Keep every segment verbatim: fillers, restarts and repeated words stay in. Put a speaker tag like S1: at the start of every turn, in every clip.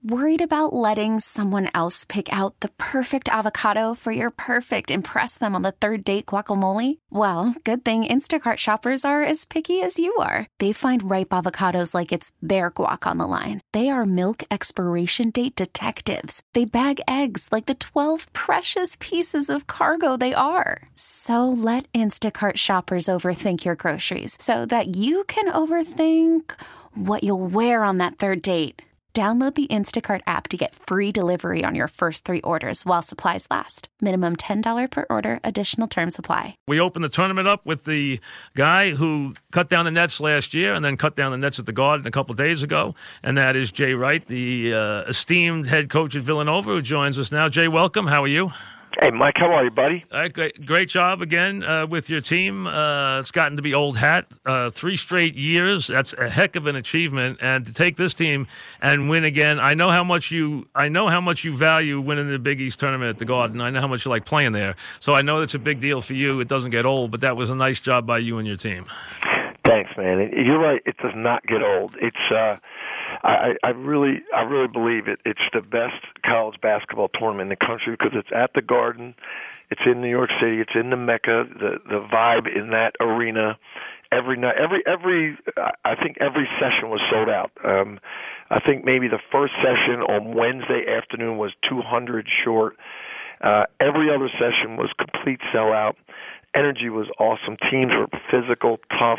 S1: Worried about letting someone else pick out the perfect avocado for your perfect impress them on the third date guacamole? Well, good thing Instacart shoppers are as picky as you are. They find ripe avocados like it's their guac on the line. They are milk expiration date detectives. They bag eggs like the twelve precious pieces of cargo they are. So let Instacart shoppers overthink your groceries so that you can overthink what you'll wear on that third date. Download the Instacart app to get free delivery on your first three orders while supplies last. Minimum ten dollars per order. Additional terms apply.
S2: We opened the tournament up with the guy who cut down the nets last year and then cut down the nets at the Garden a couple of days ago, and that is Jay Wright, the uh, esteemed head coach at Villanova, who joins us now. Jay, welcome. How are you?
S3: Hey, Mike, how are you, buddy?
S2: Uh, great, great job again uh, with your team. Uh, it's gotten to be old hat. Uh, three straight years. That's a heck of an achievement. And to take this team and win again, I know how much you. I know how much you value winning the Big East tournament at the Garden. I know how much you like playing there. So I know that's a big deal for you. It doesn't get old, but that was a nice job by you and your team.
S3: Thanks, man. You're right. It does not get old. It's. Uh, I, I really, I really believe it. It's the best college basketball tournament in the country because it's at the Garden, it's in New York City, it's in the Mecca. The the vibe in that arena, every night, every every, I think every session was sold out. Um, I think maybe the first session on Wednesday afternoon was two hundred short. Uh, every other session was complete sellout. Energy was awesome. Teams were physical, tough.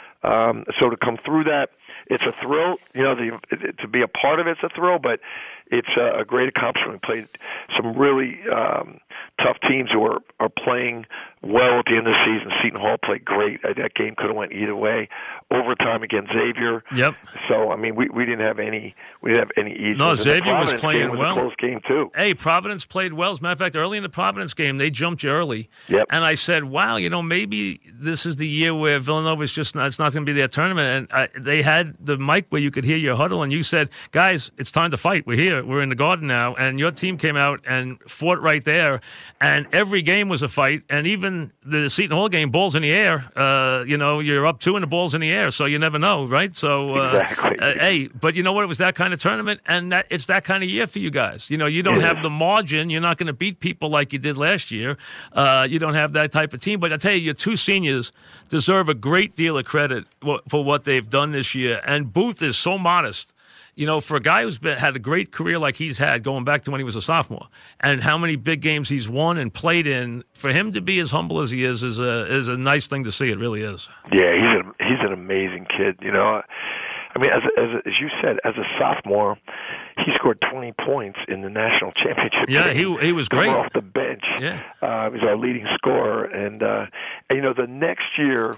S3: Um, so to come through that, it's a thrill. You know, the, it, to be a part of it's a thrill, but it's a, a great accomplishment. We played some really um, tough teams who are, are playing well at the end of the season. Seton Hall played great. That game could have went either way. Overtime against Xavier.
S2: Yep.
S3: So I mean, we, we didn't have any we didn't have any easy.
S2: No, Xavier was playing
S3: game was
S2: well.
S3: A close game too.
S2: Hey, Providence played well. As a matter of fact, early in the Providence game, they jumped you early.
S3: Yep.
S2: And I said, wow, you know, maybe this is the year where Villanova is just not, it's not going to be their tournament. And I, they had the mic where you could hear your huddle, and you said, guys, it's time to fight. We're here. We're in the Garden now. And your team came out and fought right there. And every game was a fight. And even the Seton Hall game, balls in the air, uh, you know, you're up two and the ball's in the air, so you never know, right? So, uh,
S3: exactly.
S2: uh, hey, but you know what? It was that kind of tournament, and that it's that kind of year for you guys. You know, you don't
S3: yeah.
S2: have the margin. You're not going to beat people like you did last year. Uh, you don't have that type of team. But I tell you, your two seniors deserve a great deal of credit for what they've done this year. And Booth is so modest. You know, for a guy who's been, had a great career like he's had going back to when he was a sophomore, and how many big games he's won and played in, for him to be as humble as he is is a is a nice thing to see. It really is.
S3: Yeah, he's a, he's an amazing kid. You know, I mean, as as, as you said, as a sophomore, he scored twenty points in the national championship.
S2: Yeah,
S3: game.
S2: he he was great
S3: off the bench.
S2: Yeah,
S3: uh, he was our leading scorer, and, uh, and you know, the next year,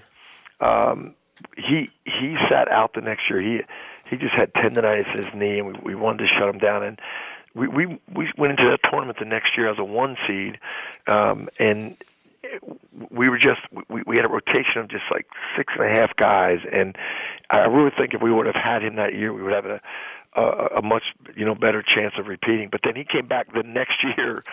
S3: um, he he sat out the next year. He He just had tendonitis in his knee, and we, we wanted to shut him down. And we, we we went into that tournament the next year as a one seed, um, and we were just we, we had a rotation of just like six and a half guys. And I really think if we would have had him that year, we would have a a, a much you know better chance of repeating. But then he came back the next year.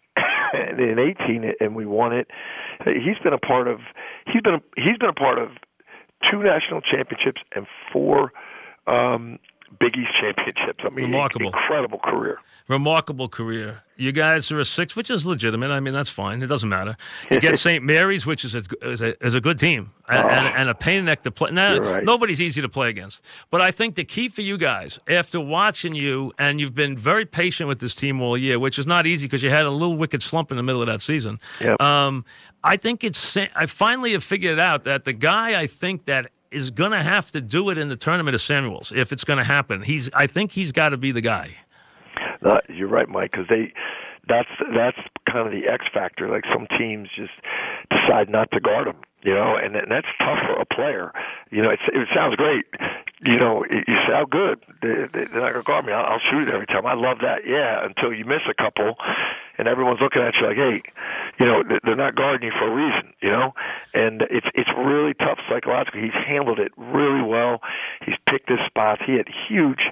S3: in eighteen, and we won it. He's been a part of he's been a, he's been a part of two national championships and four Um, Big East championships. I mean,
S2: remarkable,
S3: incredible career.
S2: Remarkable career. You guys are a six, which is legitimate. I mean, that's fine. It doesn't matter. You get Saint Mary's, which is a, is a, is a good team, and,
S3: oh,
S2: and, and a pain in the neck to play. Now,
S3: right.
S2: Nobody's easy to play against. But I think the key for you guys, after watching you, and you've been very patient with this team all year, which is not easy because you had a little wicked slump in the middle of that season.
S3: Yep.
S2: Um, I think it's. I finally have figured out that the guy I think that is going to have to do it in the tournament is Samuels, if it's going to happen. He's. I think he's got to be the guy.
S3: Uh, you're right, Mike, because they that's that's kind of the X factor. Like some teams just decide not to guard him, you know, and, and that's tough for a player. You know, it's, it sounds great. You know, you sound good. They, they, they're not going to guard me. I'll, I'll shoot it every time. I love that, yeah, until you miss a couple, and everyone's looking at you like, hey, you know, they're not guarding you for a reason, you know? And it's it's really tough psychologically. He's handled it really well. He's picked his spots. He had huge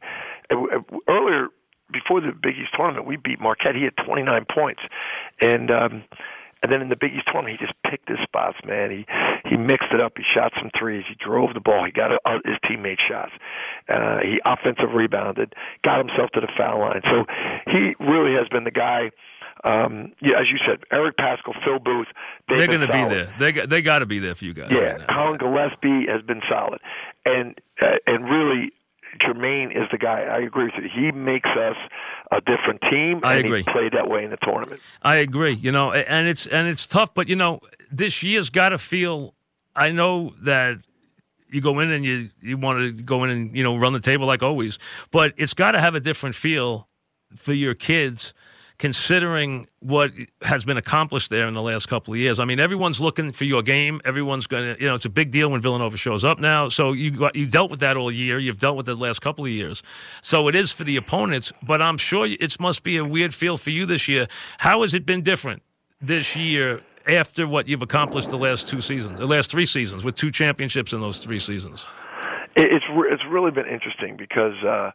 S3: – earlier – before the Big East tournament, we beat Marquette. He had twenty-nine points. And um, And then in the Big East tournament, he just picked his spots, man. He he mixed it up. He shot some threes. He drove the ball. He got uh, his teammates shots. Uh, he offensive rebounded, got himself to the foul line. So he really has been the guy. Um, yeah, as you said, Eric Paschall, Phil Booth,
S2: they're going to be there. They got, they got to be there for you guys.
S3: Yeah,
S2: right now.
S3: Colin Gillespie has been solid, and uh, and really, Jermaine is the guy. I agree with you. He makes us a different team.
S2: I
S3: and
S2: agree.
S3: He played that way in the tournament.
S2: I agree. You know, and it's and it's tough, but you know, this year's got to feel. I know that you go in and you you want to go in and you know run the table like always, but it's got to have a different feel for your kids, considering what has been accomplished there in the last couple of years. I mean, everyone's looking for your game. Everyone's going to, you know, it's a big deal when Villanova shows up now. So you got, you dealt with that all year. You've dealt with it the last couple of years. So it is for the opponents, but I'm sure it must be a weird feel for you this year. How has it been different this year after what you've accomplished the last two seasons, the last three seasons, with two championships in those three seasons?
S3: It's it's really been interesting because, uh,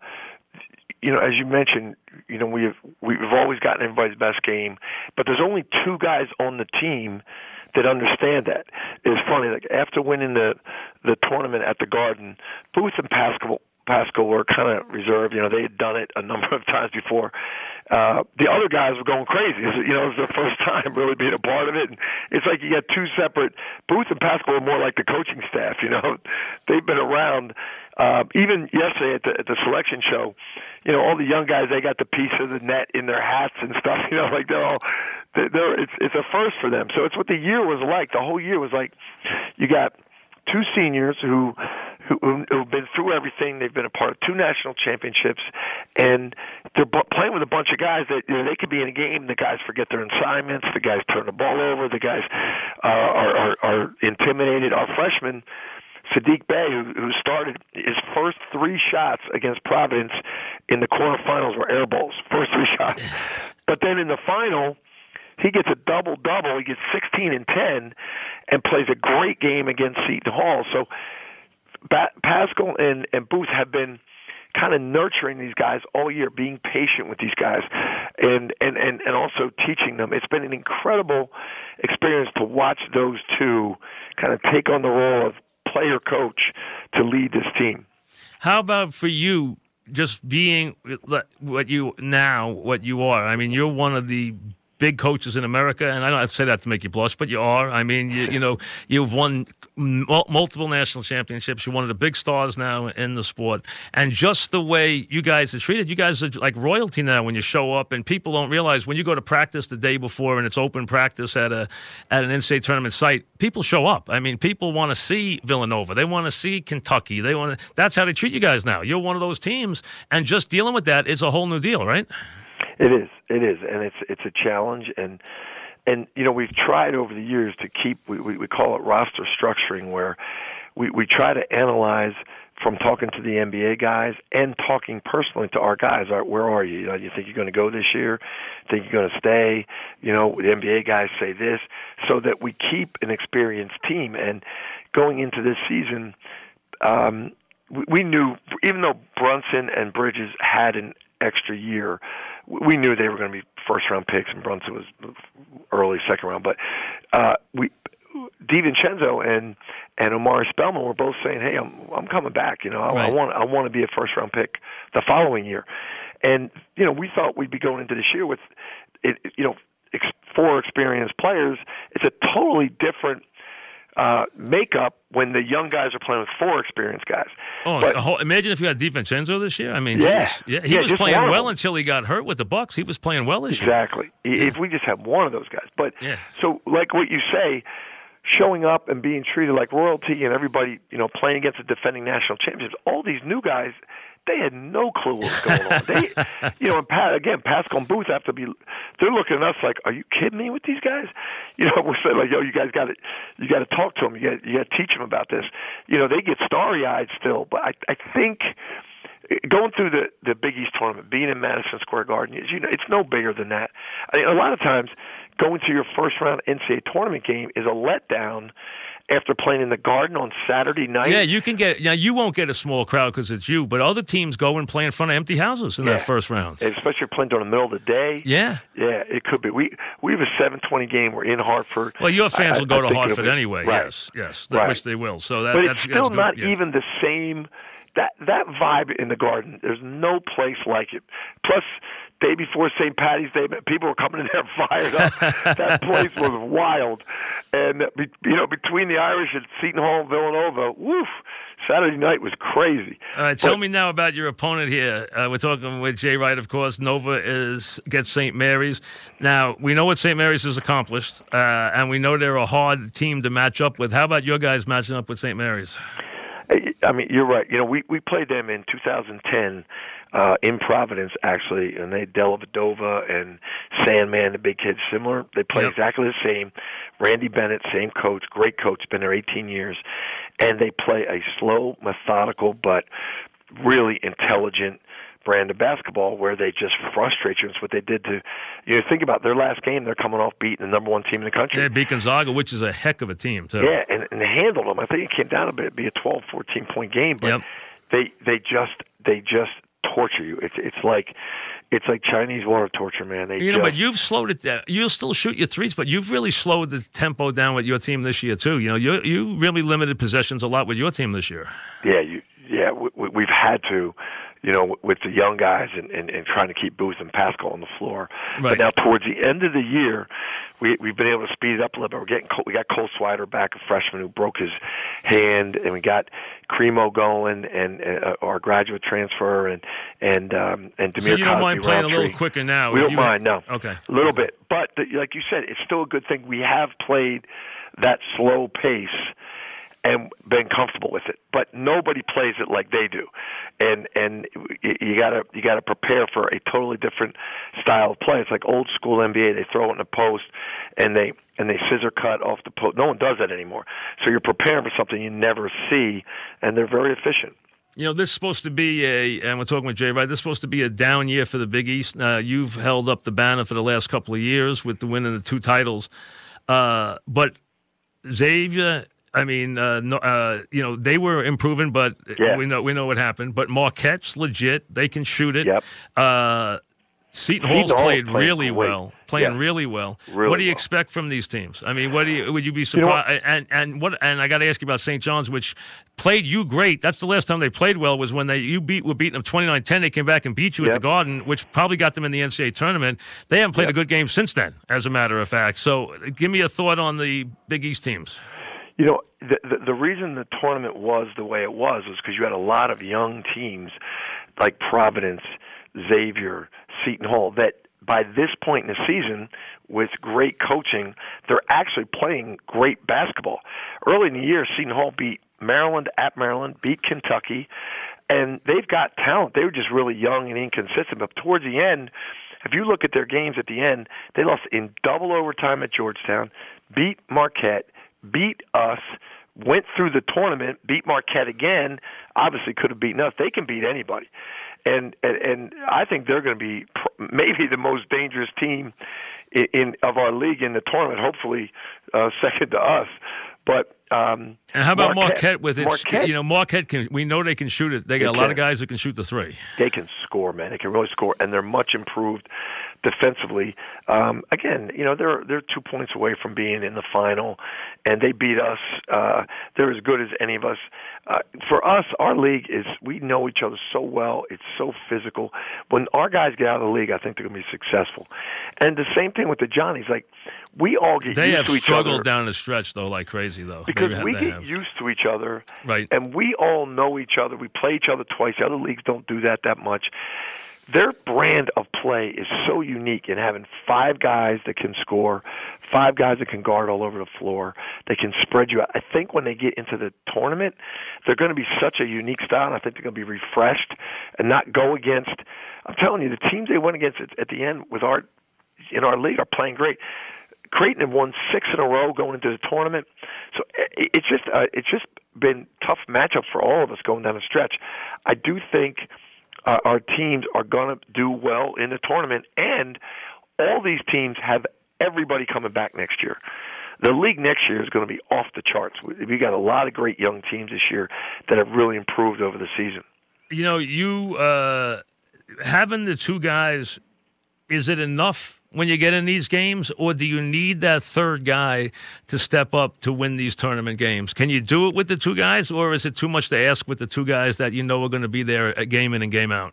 S3: you know, as you mentioned, you know, we've we've always gotten everybody's best game, but there's only two guys on the team that understand that. It's funny, like after winning the the tournament at the Garden, Booth and Paschall Paschall were kind of reserved. You know, they had done it a number of times before. Uh, the other guys were going crazy. You know, it was their first time really being a part of it. And it's like you got two separate. Booth and Paschall are more like the coaching staff. You know, they've been around. Uh, even yesterday at the at the selection show, you know, all the young guys, they got the piece of the net in their hats and stuff. You know, like they're all. They're, they're it's it's a first for them. So it's what the year was like. The whole year was like, you got two seniors who. Who, who've been through everything. They've been a part of two national championships, and they're b- playing with a bunch of guys that, you know, they could be in a game. The guys forget their assignments. The guys turn the ball over. The guys uh, are, are, are intimidated. Our freshman, Sadiq Bey, who, who started his first three shots against Providence in the quarterfinals were air balls. First three shots. But then in the final, he gets a double-double. He gets sixteen and ten and plays a great game against Seton Hall. So Ba- Paschall and, and Booth have been kind of nurturing these guys all year, being patient with these guys, and, and, and, and also teaching them. It's been an incredible experience to watch those two kind of take on the role of player-coach to lead this team.
S2: How about for you, just being what you now, what you are? I mean, you're one of the big coaches in America, and I don't have to say that to make you blush, but you are. I mean, you, you know, you've won multiple national championships. You're one of the big stars now in the sport. And just the way you guys are treated, you guys are like royalty now when you show up, and people don't realize when you go to practice the day before and it's open practice at a at an N C double A tournament site, people show up. I mean, people want to see Villanova. They want to see Kentucky. They want to. That's how they treat you guys now. You're one of those teams, and just dealing with that is a whole new deal, right?
S3: It is, it is, and it's it's a challenge, and and you know we've tried over the years to keep we we, we call it roster structuring, where we we try to analyze from talking to the N B A guys and talking personally to our guys. All right, where are you? You know, you think you're going to go this year? Think you're going to stay? You know, the N B A guys say this, so that we keep an experienced team. And going into this season, um, we, we knew even though Brunson and Bridges had an extra year, we knew they were going to be first-round picks, and Brunson was early second round. But uh, we, DiVincenzo and and Omari Spellman were both saying, "Hey, I'm I'm coming back. You know, I,
S2: right.
S3: I want I want to be a first-round pick the following year." And you know, we thought we'd be going into this year with, it, you know, ex- four experienced players. It's a totally different uh, makeup when the young guys are playing with four experienced guys.
S2: Oh,
S3: but,
S2: a whole, imagine if you had DiVincenzo this year. I mean,
S3: yeah,
S2: geez. yeah he
S3: yeah,
S2: was
S3: just
S2: playing well
S3: them.
S2: until he got hurt with the Bucks. He was playing well this
S3: exactly.
S2: year.
S3: Exactly. If we just had one of those guys. But
S2: yeah.
S3: So, like what you say, showing up and being treated like royalty, and everybody, you know, playing against the defending national championships, all these new guys, they had no clue what was going on. They, you know, and Pat, again, Paschall and Booth have to be. They're looking at us like, "Are you kidding me with these guys?" You know, we're saying like, "Yo, you guys got to, you got to talk to them. You got, you got to teach them about this." You know, they get starry-eyed still, but I, I think going through the the Big East tournament, being in Madison Square Garden, you know, it's no bigger than that. I mean, a lot of times, going to your first round N C double A tournament game is a letdown. after playing in the Garden on Saturday night.
S2: Yeah, you can get. Now you won't get a small crowd because it's you, but other teams go and play in front of empty houses in
S3: yeah.
S2: that first round.
S3: And especially if you're playing during the middle of the day.
S2: Yeah,
S3: yeah, it could be. We we have a seven twenty game. We're in Hartford.
S2: Well, your fans
S3: I,
S2: will go
S3: I
S2: to Hartford
S3: be,
S2: anyway.
S3: Right.
S2: Yes, yes,
S3: right.
S2: which they will. So that,
S3: but
S2: that's
S3: it's still
S2: that's
S3: not
S2: yeah.
S3: even the same. That that vibe in the Garden, there's no place like it. Plus, day before Saint Patty's Day, people were coming in there fired up. That place was wild. And, you know, between the Irish and Seton Hall and Villanova, woof, Saturday night was crazy.
S2: All right, tell
S3: but,
S2: me now about your opponent here. Uh, we're talking with Jay Wright, of course. Nova is gets Saint Mary's. Now, we know what Saint Mary's has accomplished, uh, and we know they're a hard team to match up with. How about your guys matching up with Saint Mary's?
S3: I mean, you're right. You know, we, we played them in two thousand ten uh, in Providence, actually, and they Dellavedova and Sandman, the big kids, similar. They play
S2: yep.
S3: exactly the same. Randy Bennett, same coach, great coach, been there eighteen years. And they play a slow, methodical, but really intelligent brand of basketball where they just frustrate you. It's what they did to, you know, think about their last game. They're coming off beating the number one team in the country.
S2: Yeah, beat Gonzaga, which is a heck of a team, too.
S3: Yeah, and, and they handled them. I think it came down a bit, it'd be a twelve, fourteen point game, but
S2: yep.
S3: they they just they just torture you. It's it's like it's like Chinese water torture, man. They
S2: you know,
S3: just,
S2: but you've slowed it down. You'll still shoot your threes, but you've really slowed the tempo down with your team this year too. You know, you you really limited possessions a lot with your team this year.
S3: Yeah, you yeah we, we've had to. You know, with the young guys and, and, and trying to keep Booth and Pascal on the floor.
S2: Right.
S3: But now towards the end of the year, we, we've been able to speed it up a little bit. We're getting we got Cole Swider back, a freshman who broke his hand, and we got Cremo going, and uh, our graduate transfer, and and um, and Demir.
S2: So you don't
S3: Cosby
S2: mind playing
S3: Roundtree.
S2: a little quicker now?
S3: We
S2: if
S3: don't
S2: you
S3: mind, no.
S2: Okay,
S3: a little bit, but the, like you said, it's still a good thing. We have played that slow pace and been comfortable with it, but nobody plays it like they do, and and you gotta you gotta prepare for a totally different style of play. It's like old school N B A. They throw it in the post, and they and they scissor cut off the post. No one does that anymore. So you're preparing for something you never see, and they're very efficient.
S2: You know, this is supposed to be a, and we're talking with Jay Wright, this is supposed to be a down year for the Big East. Uh, you've held up the banner for the last couple of years with the win of the two titles, uh, but Xavier. I mean, uh, no, uh, you know, they were improving, but
S3: yeah.
S2: we know we know what happened. But Marquette's legit; they can shoot it.
S3: Yep.
S2: Uh, Seton Hall's
S3: Seton
S2: played
S3: Hall
S2: really
S3: great.
S2: well, playing
S3: yeah.
S2: really well.
S3: Really
S2: what do you
S3: well.
S2: expect from these teams? I mean, what do you would you be surprised? You know and and what? And I got to ask you about Saint John's, which played you great. That's the last time they played well was when they you beat were beating them twenty-nine ten. They came back and beat you
S3: yep.
S2: at the Garden, which probably got them in the N C double A tournament. They haven't played
S3: yep.
S2: a good game since then, as a matter of fact. So, give me a thought on the Big East teams.
S3: You know, the, the the reason the tournament was the way it was was because you had a lot of young teams like Providence, Xavier, Seton Hall that by this point in the season, with great coaching, they're actually playing great basketball. Early in the year, Seton Hall beat Maryland at Maryland, beat Kentucky, and they've got talent. They were just really young and inconsistent. But towards the end, if you look at their games at the end, they lost in double overtime at Georgetown, beat Marquette, beat us, went through the tournament, beat Marquette again, obviously could have beaten us. They can beat anybody. And and, and I think they're going to be pr- maybe the most dangerous team in, in of our league in the tournament, hopefully uh, second to us. But um,
S2: and how about Marquette,
S3: Marquette
S2: with its,
S3: Marquette,
S2: you know, Marquette can, we know they can shoot it. They got
S3: they
S2: a lot
S3: can.
S2: of guys that can shoot the three.
S3: They can score, man. They can really score, and they're much improved defensively. Um, again, you know, they're they're two points away from being in the final, and they beat us. Uh, they're as good as any of us. Uh, for us, our league is, we know each other so well. It's so physical. When our guys get out of the league, I think they're going to be successful. And the same thing with the Johnnies. Like, we all get
S2: they
S3: used
S2: have
S3: to each
S2: struggled
S3: other.
S2: down the stretch, though, like crazy, though.
S3: Because
S2: they
S3: we
S2: have,
S3: get
S2: have.
S3: used to each other,
S2: right?
S3: And we all know each other. We play each other twice. The other leagues don't do that that much. Their brand of play is so unique in having five guys that can score, five guys that can guard all over the floor, they can spread you out. I think when they get into the tournament, they're going to be such a unique style, and I think they're going to be refreshed and not go against, I'm telling you, the teams they went against at, at the end with our in our league are playing great. Creighton have won six in a row going into the tournament, so it, it's just uh, it's just been tough matchup for all of us going down the stretch. I do think Uh, our teams are going to do well in the tournament, and all these teams have everybody coming back next year. the league next year is going to be off the charts. We, we got a lot of great young teams this year that have really improved over the season.
S2: You know, you uh, having the two guys, is it enough when you get in these games, or do you need that third guy to step up to win these tournament games? Can you do it with the two guys, or is it too much to ask with the two guys that you know are going to be there game in and game out?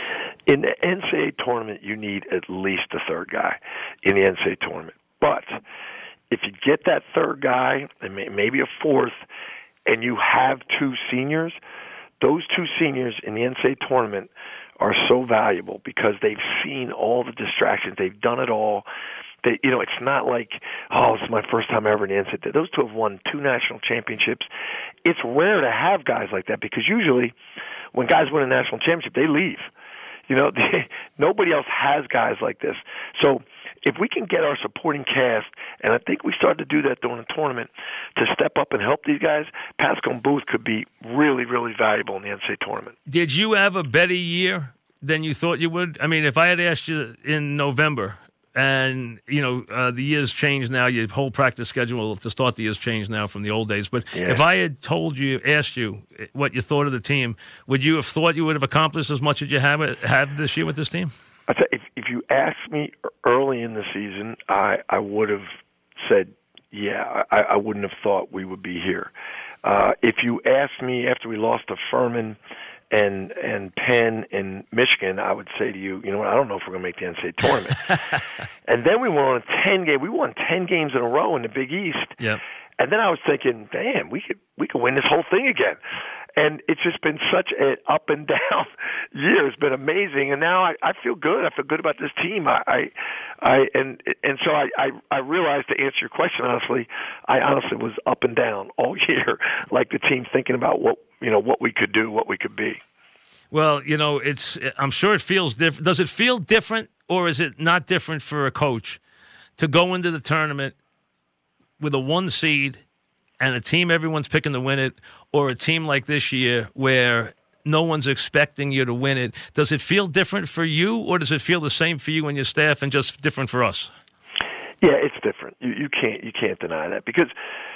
S3: In the N C double A tournament, you need at least a third guy in the N C double A tournament. But if you get that third guy, and maybe a fourth, and you have two seniors, those two seniors in the N C double A tournament are so valuable because they've seen all the distractions. They've done it all. They, you know, it's not like, oh, it's my first time ever in the N C double A. Those two have won two national championships. It's rare to have guys like that because usually when guys win a national championship, they leave. You know, they, nobody else has guys like this. So if we can get our supporting cast, and I think we started to do that during the tournament, to step up and help these guys, Pascal and Booth could be really, really valuable in the N C double A tournament.
S2: Did you have a better year than you thought you would? I mean, if I had asked you in November, and, you know, uh, the year's changed now, your whole practice schedule to start the year's changed now from the old days. But
S3: yeah.
S2: if I had told you, asked you what you thought of the team, would you have thought you would have accomplished as much as you have, have this year with this team?
S3: I tell you, if, if you asked me early in the season, I, I would have said, yeah, I, I wouldn't have thought we would be here. Uh, if you asked me after we lost to Furman and and Penn and Michigan, I would say to you, you know what, I don't know if we're going to make the N C double A tournament. And then we went on a ten game. We won ten games in a row in the Big East.
S2: Yep.
S3: And then I was thinking, damn, we could we could win this whole thing again. And it's just been such an up and down year. It's been amazing. And now I, I feel good. I feel good about this team. I, I, I and and so I, I, I realized, to answer your question honestly, I honestly was up and down all year, like the team, thinking about what you know what we could do, what we could be.
S2: Well, you know, it's. I'm sure it feels different. Does it feel different, or is it not different for a coach to go into the tournament with a one seed and a team everyone's picking to win it, or a team like this year where no one's expecting you to win it? Does it feel different for you, or does it feel the same for you and your staff and just different for us?
S3: Yeah, it's different. You, you can't you can't deny that because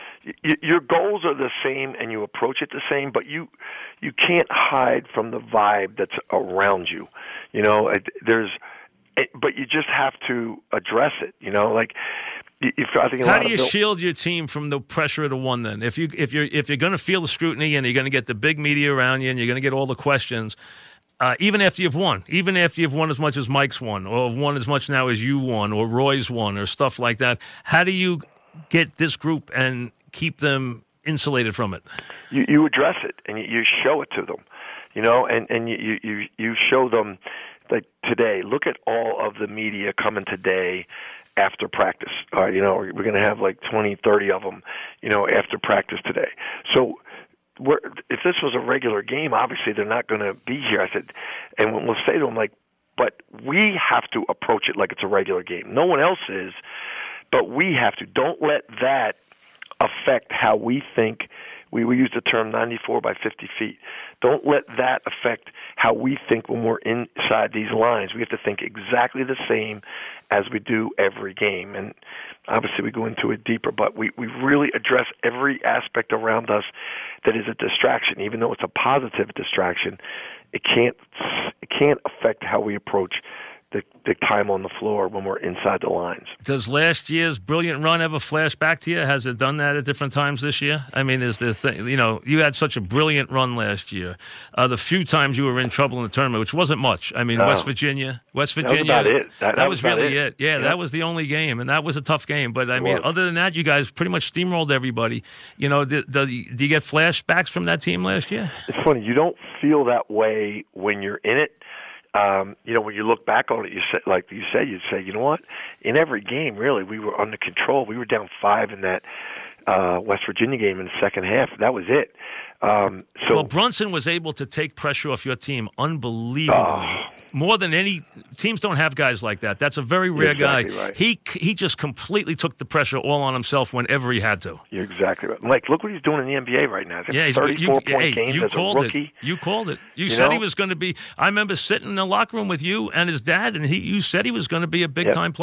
S3: y- your goals are the same and you approach it the same, but you you can't hide from the vibe that's around you. You know, there's, but you just have to address it. You know, like. If, I think
S2: How do you
S3: Bill-
S2: shield your team from the pressure of the one? Then, if you if you're if you're going to feel the scrutiny and you're going to get the big media around you and you're going to get all the questions, uh, even after you've won, even after you've won as much as Mike's won, or won as much now as you won, or Roy's won, or stuff like that, how do you get this group and keep them insulated from it?
S3: You, you address it and you, you show it to them, you know, and and you you you show them, like today. Look at all of the media coming today after practice. Uh, you know, we're going to have like twenty, thirty of them, you know, after practice today. So we're, if this was a regular game, obviously they're not going to be here. I said, and we'll say to them, like, but we have to approach it like it's a regular game. No one else is, but we have to. Don't let that affect how we think. We, we use the term ninety-four by fifty feet. Don't let that affect how we think when we're inside these lines. We have to think exactly the same as we do every game. And obviously we go into it deeper, but we, we really address every aspect around us that is a distraction. Even though it's a positive distraction, it can't it can't affect how we approach the, the time on the floor when we're inside the lines.
S2: Does last year's brilliant run ever flash back to you? Has it done that at different times this year? I mean, is the thing, you know, you had such a brilliant run last year. Uh, the few times you were in trouble in the tournament, which wasn't much. I mean,
S3: no.
S2: West Virginia, West Virginia.
S3: That was about it. That, that,
S2: that
S3: was,
S2: was really
S3: it.
S2: it. Yeah,
S3: yeah,
S2: that was the only game, and that was a tough game. But, I
S3: it
S2: mean,
S3: was.
S2: other than that, you guys pretty much steamrolled everybody. You know, do, do, do you get flashbacks from that team last year?
S3: It's funny. You don't feel that way when you're in it. Um, you know, when you look back on it, you say, like you said, you'd say, you know what? In every game, really, we were under control. We were down five in that uh, West Virginia game in the second half. That was it. Um, so,
S2: well, Brunson was able to take pressure off your team unbelievably.
S3: Oh.
S2: More than any teams don't have guys like that. That's a very rare
S3: exactly
S2: guy.
S3: Right.
S2: He he just completely took the pressure all on himself whenever he had to.
S3: You're exactly right. Mike, look what he's doing in the N B A right now. He's
S2: yeah, he's
S3: thirty-four
S2: you,
S3: point
S2: hey,
S3: games
S2: you
S3: as
S2: called
S3: a rookie.
S2: It. You called it. You,
S3: you
S2: said
S3: know?
S2: he was going to be. I remember sitting in the locker room with you and his dad, and he you said he was going to be a big time
S3: yep.
S2: player.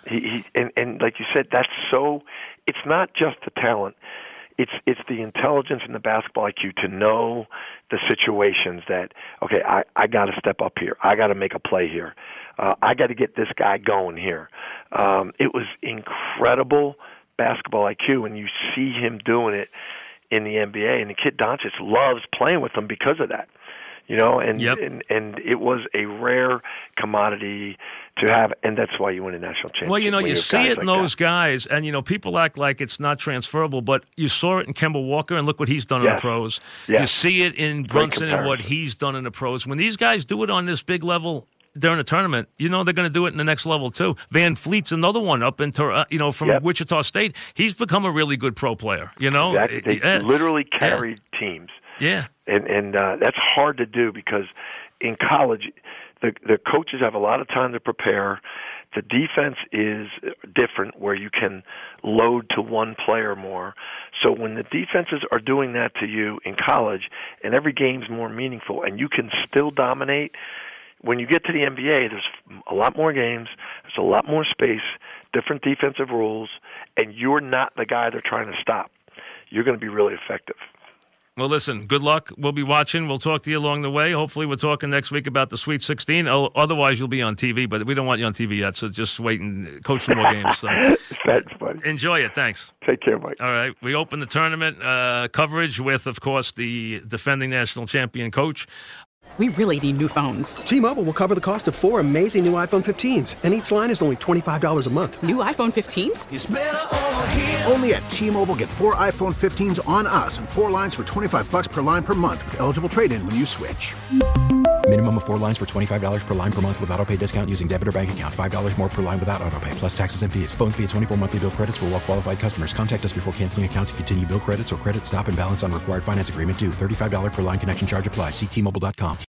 S3: He, he and, and like you said, that's so. It's not just the talent. It's it's the intelligence and the basketball I Q to know the situations that, okay, I, I got to step up here. I got to make a play here. Uh, I got to get this guy going here. Um, it was incredible basketball I Q, and you see him doing it in the N B A. And the kid Doncic loves playing with them because of that. You know, and,
S2: yep.
S3: and and it was a rare commodity to have, and that's why you win a national championship.
S2: Well, you know, you see it in
S3: like
S2: those
S3: that.
S2: guys, and, you know, people act like it's not transferable, but you saw it in Kemba Walker, and look what he's done
S3: yes.
S2: in the pros.
S3: Yes.
S2: You see it in Brunson and what he's done in the pros. When these guys do it on this big level during a tournament, you know they're going to do it in the next level, too. Van Fleet's another one up in, uh, you know, from
S3: yep.
S2: Wichita State. He's become a really good pro player, you know.
S3: Exactly. They
S2: yeah.
S3: literally carried yeah. teams.
S2: Yeah.
S3: And and uh, that's hard to do because in college, the the coaches have a lot of time to prepare. The defense is different where you can load to one player more. So when the defenses are doing that to you in college and every game's more meaningful and you can still dominate, when you get to the N B A, there's a lot more games, there's a lot more space, different defensive rules, and you're not the guy they're trying to stop. You're going to be really effective.
S2: Well, listen, good luck. We'll be watching. We'll talk to you along the way. Hopefully we're talking next week about the Sweet sixteen. Otherwise, you'll be on T V, but we don't want you on T V yet, so just wait and coach some more games. So.
S3: Thanks, buddy.
S2: Enjoy it. Thanks.
S3: Take care, Mike.
S2: All right. We open the tournament uh, coverage with, of course, the defending national champion coach.
S4: We really need new phones.
S5: T-Mobile will cover the cost of four amazing new iPhone fifteens, and each line is only twenty-five dollars a month.
S4: New iPhone fifteens?
S6: It's better over here. Only at T-Mobile, get four iPhone fifteens on us and four lines for twenty-five dollars per line per month with eligible trade-in when you switch.
S7: Minimum of four lines for twenty-five dollars per line per month with autopay discount using debit or bank account. five dollars more per line without autopay, plus taxes and fees. Phone fee at twenty-four monthly bill credits for well-qualified customers. Contact us before canceling account to continue bill credits or credit stop and balance on required finance agreement due. thirty-five dollars per line connection charge applies. See T Mobile dot com.